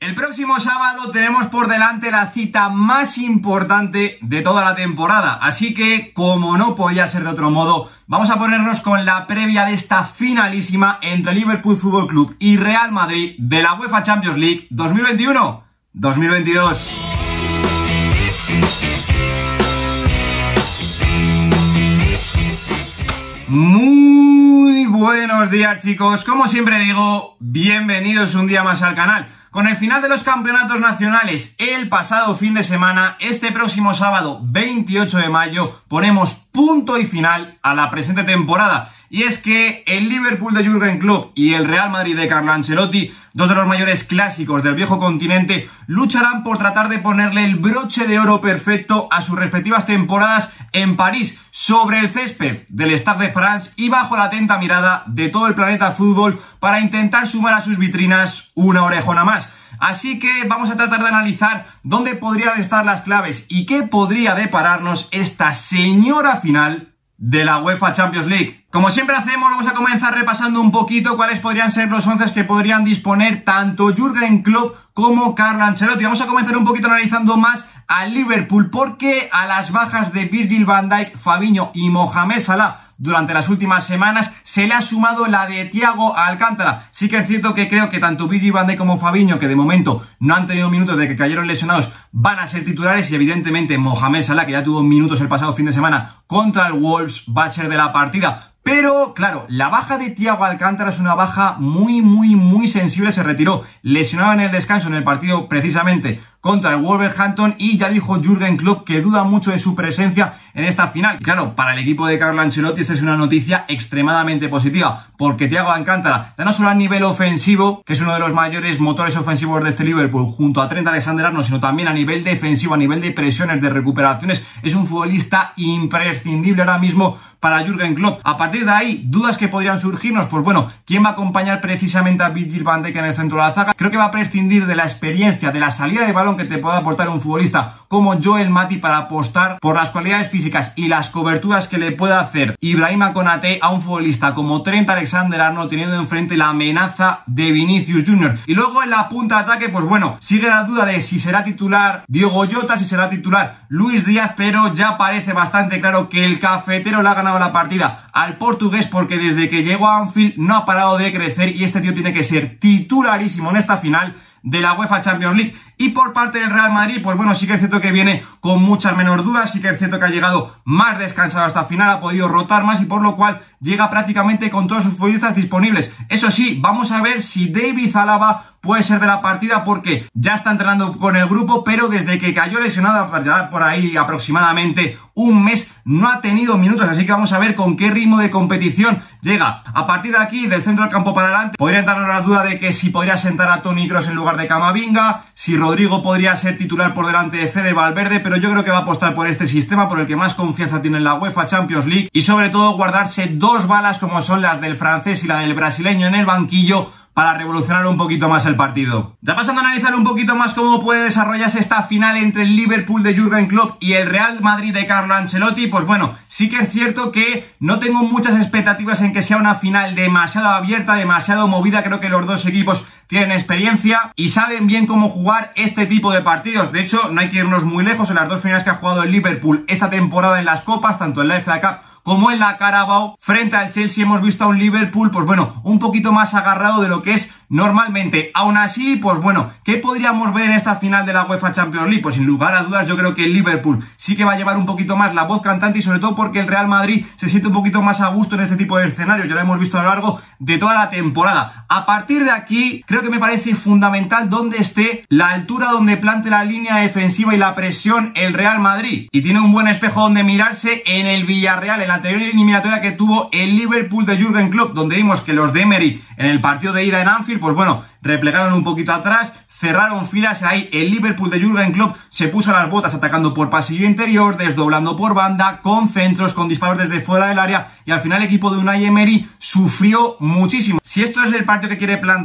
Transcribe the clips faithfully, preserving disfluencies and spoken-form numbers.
El próximo sábado tenemos por delante la cita más importante de toda la temporada, así que, como no podía ser de otro modo, vamos a ponernos con la previa de esta finalísima entre Liverpool Fútbol Club y Real Madrid de la UEFA Champions League dos mil veintiuno dos mil veintidós. Muy buenos días, chicos, como siempre digo, bienvenidos un día más al canal. Con el final de los campeonatos nacionales el pasado fin de semana, este próximo sábado veintiocho de mayo ponemos punto y final a la presente temporada. Y es que el Liverpool de Jürgen Klopp y el Real Madrid de Carlo Ancelotti, dos de los mayores clásicos del viejo continente, lucharán por tratar de ponerle el broche de oro perfecto a sus respectivas temporadas en París, sobre el césped del Stade de France y bajo la atenta mirada de todo el planeta fútbol para intentar sumar a sus vitrinas una orejona más. Así que vamos a tratar de analizar dónde podrían estar las claves y qué podría depararnos esta señora final de la UEFA Champions League. Como siempre hacemos, vamos a comenzar repasando un poquito cuáles podrían ser los once que podrían disponer tanto Jürgen Klopp como Carlo Ancelotti. Vamos a comenzar un poquito analizando más al Liverpool, porque a las bajas de Virgil van Dijk, Fabinho y Mohamed Salah durante las últimas semanas se le ha sumado la de Thiago Alcántara. Sí que es cierto que creo que tanto Virgil van Dijk como Fabinho, que de momento no han tenido minutos de que cayeron lesionados, van a ser titulares, y evidentemente Mohamed Salah, que ya tuvo minutos el pasado fin de semana contra el Wolves, va a ser de la partida. Pero, claro, la baja de Thiago Alcántara es una baja muy, muy, muy sensible. Se retiró lesionado en el descanso en el partido precisamente contra el Wolverhampton, y ya dijo Jürgen Klopp que duda mucho de su presencia en esta final. Y claro, para el equipo de Carlo Ancelotti esta es una noticia extremadamente positiva, porque Thiago Alcántara, ya no solo a nivel ofensivo, que es uno de los mayores motores ofensivos de este Liverpool, junto a Trent Alexander-Arnold, sino también a nivel defensivo, a nivel de presiones, de recuperaciones, es un futbolista imprescindible ahora mismo para Jürgen Klopp. A partir de ahí, dudas que podrían surgirnos, pues bueno, ¿quién va a acompañar precisamente a Virgil van Dijk en el centro de la zaga? Creo que va a prescindir de la experiencia, de la salida de balón que te pueda aportar un futbolista como Joel Matip para apostar por las cualidades físicas y las coberturas que le pueda hacer Ibrahima Konaté a un futbolista como Trent Alexander-Arnold, teniendo enfrente la amenaza de Vinicius Junior Y luego en la punta de ataque, pues bueno, sigue la duda de si será titular Diogo Jota, si será titular Luis Díaz, pero ya parece bastante claro que el cafetero le ha ganado la partida al portugués, porque desde que llegó a Anfield no ha parado de crecer y este tío tiene que ser titularísimo en esta final de la UEFA Champions League. Y por parte del Real Madrid, pues bueno, sí que es cierto que viene con muchas menos dudas, sí que es cierto que ha llegado más descansado hasta final, ha podido rotar más y por lo cual llega prácticamente con todos sus futbolistas disponibles. Eso sí, vamos a ver si David Alaba puede ser de la partida, porque ya está entrenando con el grupo, pero desde que cayó lesionado por ahí aproximadamente un mes no ha tenido minutos, así que vamos a ver con qué ritmo de competición llega. A partir de aquí, del centro del campo para adelante, podría entrarnos la duda de que si podría sentar a Toni Kroos en lugar de Camavinga, si Rodrigo podría ser titular por delante de Fede Valverde, pero yo creo que va a apostar por este sistema, por el que más confianza tiene en la UEFA Champions League, y sobre todo guardarse dos balas como son las del francés y la del brasileño en el banquillo, para revolucionar un poquito más el partido. Ya pasando a analizar un poquito más cómo puede desarrollarse esta final entre el Liverpool de Jürgen Klopp y el Real Madrid de Carlo Ancelotti, pues bueno, sí que es cierto que no tengo muchas expectativas en que sea una final demasiado abierta, demasiado movida. Creo que los dos equipos tienen experiencia y saben bien cómo jugar este tipo de partidos. De hecho, no hay que irnos muy lejos. En las dos finales que ha jugado el Liverpool esta temporada en las copas, tanto en la F A Cup como en la Carabao, frente al Chelsea, hemos visto a un Liverpool, pues bueno, un poquito más agarrado de lo que es normalmente. Aún así, pues bueno, ¿qué podríamos ver en esta final de la UEFA Champions League? Pues sin lugar a dudas yo creo que el Liverpool sí que va a llevar un poquito más la voz cantante, y sobre todo porque el Real Madrid se siente un poquito más a gusto en este tipo de escenarios. Ya lo hemos visto a lo largo de toda la temporada. A partir de aquí, creo que me parece fundamental donde esté la altura donde plante la línea defensiva y la presión el Real Madrid. Y tiene un buen espejo donde mirarse en el Villarreal, en la anterior eliminatoria que tuvo el Liverpool de Jürgen Klopp, donde vimos que los de Emery en el partido de ida en Anfield, pues bueno, replegaron un poquito atrás, cerraron filas. Ahí el Liverpool de Jürgen Klopp se puso las botas atacando por pasillo interior, desdoblando por banda, con centros, con disparos desde fuera del área, y al final el equipo de Unai Emery sufrió muchísimo. Si esto es el partido que quiere plantear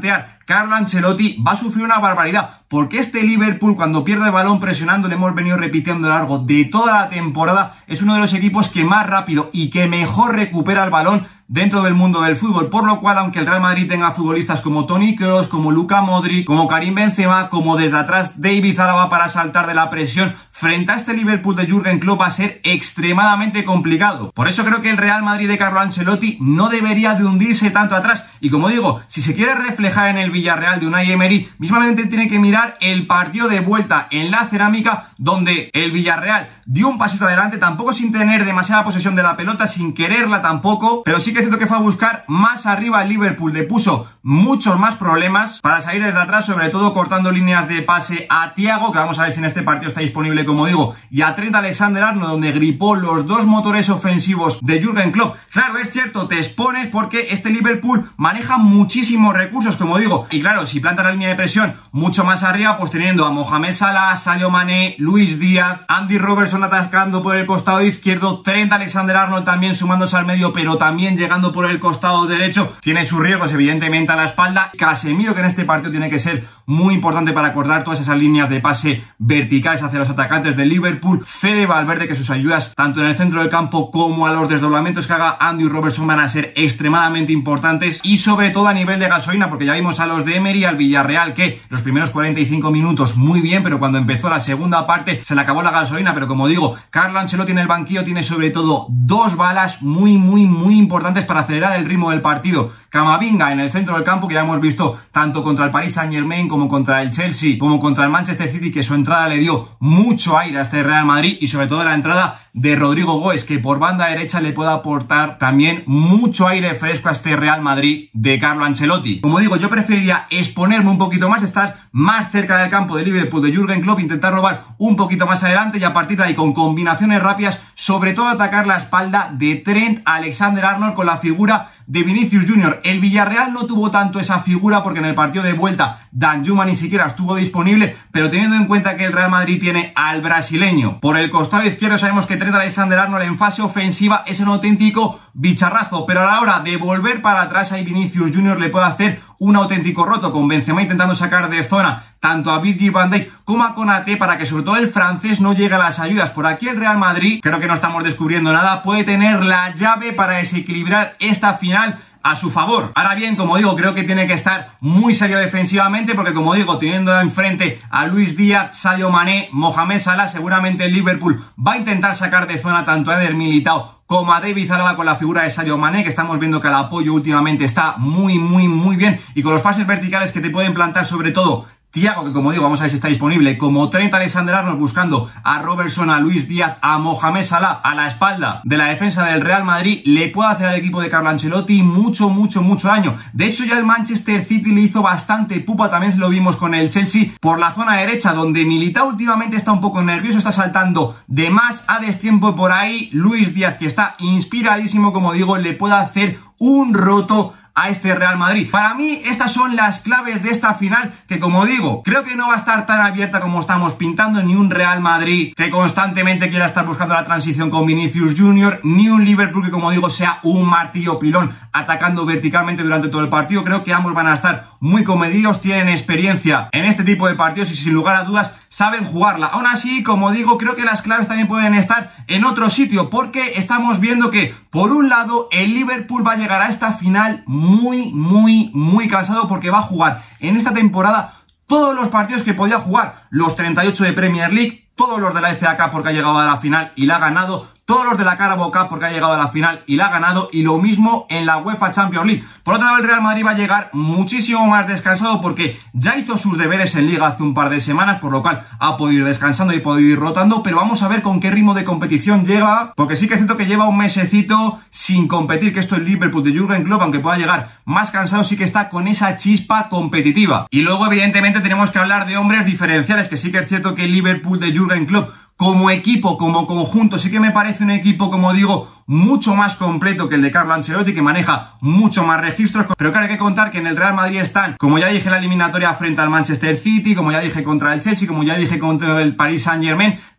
Carlo Ancelotti va a sufrir una barbaridad, porque este Liverpool, cuando pierde el balón presionando, le hemos venido repitiendo a lo largo de toda la temporada, es uno de los equipos que más rápido y que mejor recupera el balón dentro del mundo del fútbol, por lo cual, aunque el Real Madrid tenga futbolistas como Toni Kroos, como Luka Modric, como Karim Benzema, como desde atrás David Alaba para saltar de la presión, frente a este Liverpool de Jürgen Klopp va a ser extremadamente complicado. Por eso creo que el Real Madrid de Carlo Ancelotti no debería de hundirse tanto atrás, y como digo, si se quiere reflejar en el Villarreal de Unai Emery, mismamente tiene que mirar el partido de vuelta en la Cerámica, donde el Villarreal dio un pasito adelante, tampoco sin tener demasiada posesión de la pelota, sin quererla tampoco, pero sí que es cierto que fue a buscar más arriba el Liverpool, le puso muchos más problemas para salir desde atrás, sobre todo cortando líneas de pase a Thiago, que vamos a ver si en este partido está disponible, como digo, y a Trent Alexander-Arnold, donde gripó los dos motores ofensivos de Jürgen Klopp. Claro, es cierto, te expones porque este Liverpool maneja muchísimos recursos, como digo, y claro, si planta la línea de presión mucho más arriba, pues teniendo a Mohamed Salah, Sadio Mané, Luis Díaz, Andy Robertson atacando por el costado izquierdo, Trent Alexander-Arnold también sumándose al medio, pero también llegando por el costado derecho, tiene sus riesgos evidentemente a la espalda. Casemiro, que en este partido tiene que ser muy importante para acordar todas esas líneas de pase verticales hacia los atacantes de Liverpool. Fede Valverde, que sus ayudas tanto en el centro del campo como a los desdoblamientos que haga Andy Robertson van a ser extremadamente importantes, y sobre todo a nivel de gasolina, porque ya vimos a los de Emery, al Villarreal, que los primeros cuarenta y cinco minutos muy bien, pero cuando empezó la segunda parte se le acabó la gasolina. Pero como digo, Carlo Ancelotti en el banquillo tiene sobre todo dos balas muy muy muy importantes para acelerar el ritmo del partido. Camavinga en el centro del campo, que ya hemos visto tanto contra el Paris Saint-Germain como contra el Chelsea, como contra el Manchester City, que su entrada le dio mucho aire a este Real Madrid, y sobre todo la entrada de Rodrigo Goes, que por banda derecha le puede aportar también mucho aire fresco a este Real Madrid de Carlo Ancelotti. Como digo, yo preferiría exponerme un poquito más, estar más cerca del campo de Liverpool de Jürgen Klopp, intentar robar un poquito más adelante, y a partir de ahí con combinaciones rápidas, sobre todo atacar la espalda de Trent Alexander-Arnold con la figura de Vinicius Junior El Villarreal no tuvo tanto esa figura porque en el partido de vuelta Danjuma ni siquiera estuvo disponible, pero teniendo en cuenta que el Real Madrid tiene al brasileño por el costado izquierdo, sabemos que Trent Alexander-Arnold en fase ofensiva es un auténtico bicharrazo, pero a la hora de volver para atrás ahí Vinicius Junior le puede hacer un auténtico roto, con Benzema intentando sacar de zona tanto a Virgil van Dijk como a Konaté para que sobre todo el francés no llegue a las ayudas. Por aquí el Real Madrid, creo que no estamos descubriendo nada, puede tener la llave para desequilibrar esta final a su favor. Ahora bien, como digo, creo que tiene que estar muy serio defensivamente, porque como digo, teniendo enfrente a Luis Díaz, Sadio Mané, Mohamed Salah, seguramente el Liverpool va a intentar sacar de zona tanto a Eder Militao como a David Alaba con la figura de Sadio Mané, que estamos viendo que el apoyo últimamente está muy muy muy bien, y con los pases verticales que te pueden plantar sobre todo Thiago, que como digo, vamos a ver si está disponible, como Trent Alexander-Arnold buscando a Robertson, a Luis Díaz, a Mohamed Salah a la espalda de la defensa del Real Madrid, le puede hacer al equipo de Carlo Ancelotti mucho, mucho, mucho daño. De hecho, ya el Manchester City le hizo bastante pupa, también lo vimos con el Chelsea por la zona derecha, donde Militao últimamente está un poco nervioso, está saltando de más a destiempo por ahí. Luis Díaz, que está inspiradísimo, como digo, le puede hacer un roto a este Real Madrid. Para mí estas son las claves de esta final, que como digo, creo que no va a estar tan abierta como estamos pintando, ni un Real Madrid que constantemente quiera estar buscando la transición con Vinicius Junior, ni un Liverpool que como digo sea un martillo pilón atacando verticalmente durante todo el partido. Creo que ambos van a estar muy comedidos, tienen experiencia en este tipo de partidos y sin lugar a dudas saben jugarla. Aún así, como digo, creo que las claves también pueden estar en otro sitio, porque estamos viendo que por un lado el Liverpool va a llegar a esta final muy, muy, muy cansado, porque va a jugar en esta temporada todos los partidos que podía jugar, los treinta y ocho de Premier League, todos los de la F A Cup porque ha llegado a la final y la ha ganado, todos los de la Carabao Cup porque ha llegado a la final y la ha ganado, y lo mismo en la UEFA Champions League. Por otro lado, el Real Madrid va a llegar muchísimo más descansado porque ya hizo sus deberes en Liga hace un par de semanas, por lo cual ha podido ir descansando y podido ir rotando, pero vamos a ver con qué ritmo de competición llega, porque sí que es cierto que lleva un mesecito sin competir, que esto es el Liverpool de Jürgen Klopp, aunque pueda llegar más cansado, sí que está con esa chispa competitiva. Y luego evidentemente tenemos que hablar de hombres diferenciales, que sí que es cierto que el Liverpool de Jürgen Klopp como equipo, como conjunto, sí que me parece un equipo, como digo, mucho más completo que el de Carlo Ancelotti, que maneja mucho más registros. Pero claro, hay que contar que en el Real Madrid están, como ya dije, la eliminatoria frente al Manchester City, como ya dije contra el Chelsea, como ya dije contra el Paris Saint-Germain,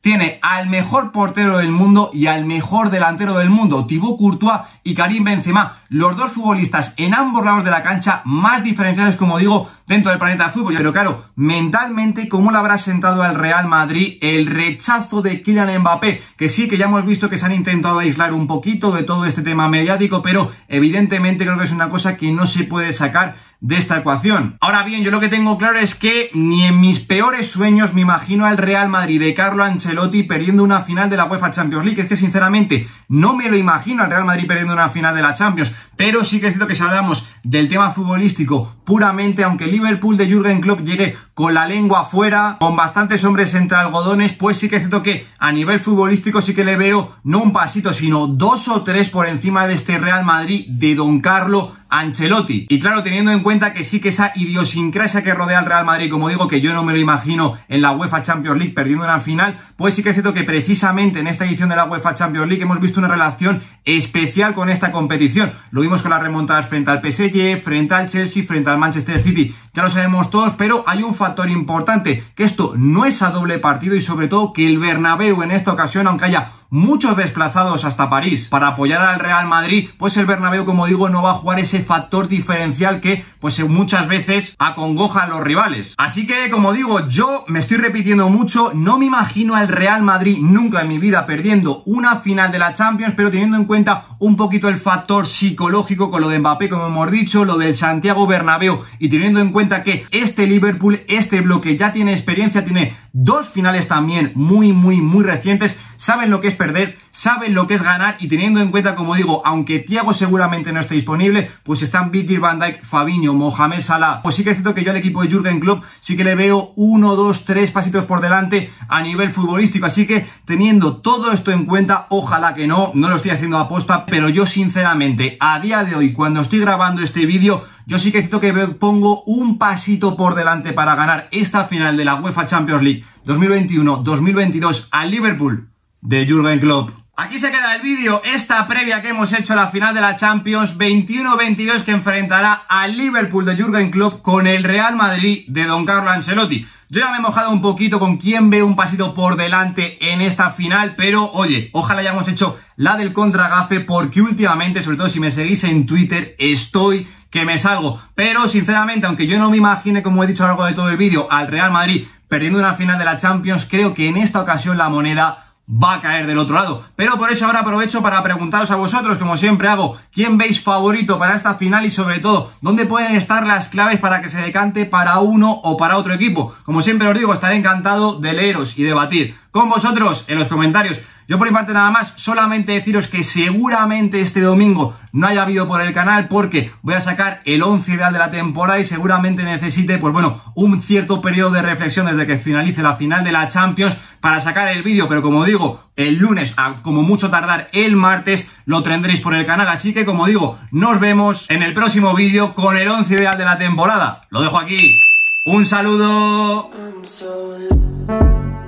tiene al mejor portero del mundo y al mejor delantero del mundo, Thibaut Courtois y Karim Benzema, los dos futbolistas en ambos lados de la cancha más diferenciados, como digo, dentro del planeta del fútbol. Pero claro, mentalmente, ¿cómo le habrá sentado al Real Madrid el rechazo de Kylian Mbappé? Que sí, que ya hemos visto que se han intentado aislar un poquito de todo este tema mediático, pero evidentemente creo que es una cosa que no se puede sacar de esta ecuación. Ahora bien, yo lo que tengo claro es que ni en mis peores sueños me imagino al Real Madrid de Carlo Ancelotti perdiendo una final de la UEFA Champions League. Es que sinceramente no me lo imagino al Real Madrid perdiendo una final de la Champions, pero sí que es cierto que si hablamos del tema futbolístico puramente, aunque el Liverpool de Jürgen Klopp llegue con la lengua afuera, con bastantes hombres entre algodones, pues sí que es cierto que a nivel futbolístico sí que le veo no un pasito, sino dos o tres por encima de este Real Madrid de Don Carlo Ancelotti. Y claro, teniendo en cuenta que sí que esa idiosincrasia que rodea al Real Madrid, como digo, que yo no me lo imagino en la UEFA Champions League perdiendo una final, pues sí que es cierto que precisamente en esta edición de la UEFA Champions League hemos visto una relación especial con esta competición. Lo vimos con las remontadas frente al P S G, frente al Chelsea, frente al Manchester City, ya lo sabemos todos, pero hay un factor importante, que esto no es a doble partido y sobre todo que el Bernabéu en esta ocasión, aunque haya muchos desplazados hasta París para apoyar al Real Madrid, pues el Bernabéu, como digo, no va a jugar ese factor diferencial que pues muchas veces acongoja a los rivales. Así que, como digo, yo me estoy repitiendo mucho, no me imagino al Real Madrid nunca en mi vida perdiendo una final de la Champions, pero teniendo en cuenta un poquito el factor psicológico con lo de Mbappé, como hemos dicho, lo del Santiago Bernabéu, y teniendo en cuenta que este Liverpool, este bloque ya tiene experiencia, tiene dos finales también muy, muy, muy recientes, saben lo que es perder, saben lo que es ganar, y teniendo en cuenta, como digo, aunque Thiago seguramente no esté disponible, pues están Virgil van Dijk, Fabinho, Mohamed Salah. Pues sí que es cierto que yo al equipo de Jürgen Klopp sí que le veo uno, dos, tres pasitos por delante a nivel futbolístico. Así que teniendo todo esto en cuenta, ojalá que no, no lo estoy haciendo a aposta, pero yo sinceramente, a día de hoy, cuando estoy grabando este vídeo, yo sí que es cierto que pongo un pasito por delante para ganar esta final de la UEFA Champions League dos mil veintiuno dos mil veintidós al Liverpool de Jürgen Klopp. Aquí se queda el vídeo, esta previa que hemos hecho a la final de la Champions veintiuno veintidós, que enfrentará al Liverpool de Jürgen Klopp con el Real Madrid de Don Carlo Ancelotti. Yo ya me he mojado un poquito con quién ve un pasito por delante en esta final, pero oye, ojalá hayamos hecho la del contragafe, porque últimamente, sobre todo si me seguís en Twitter, estoy que me salgo. Pero sinceramente, aunque yo no me imagine, como he dicho a lo largo de todo el vídeo, al Real Madrid perdiendo una final de la Champions, creo que en esta ocasión la moneda va a caer del otro lado. Pero por eso ahora aprovecho para preguntaros a vosotros, como siempre hago, ¿quién veis favorito para esta final? Y sobre todo, ¿dónde pueden estar las claves para que se decante para uno o para otro equipo? Como siempre os digo, estaré encantado de leeros y debatir con vosotros en los comentarios. Yo por mi parte nada más, solamente deciros que seguramente este domingo no haya vídeo por el canal, porque voy a sacar el once ideal de la temporada y seguramente necesite, pues bueno, un cierto periodo de reflexión desde que finalice la final de la Champions para sacar el vídeo, pero como digo, el lunes, a como mucho tardar el martes, lo tendréis por el canal. Así que, como digo, nos vemos en el próximo vídeo con el once ideal de la temporada. Lo dejo aquí. Un saludo.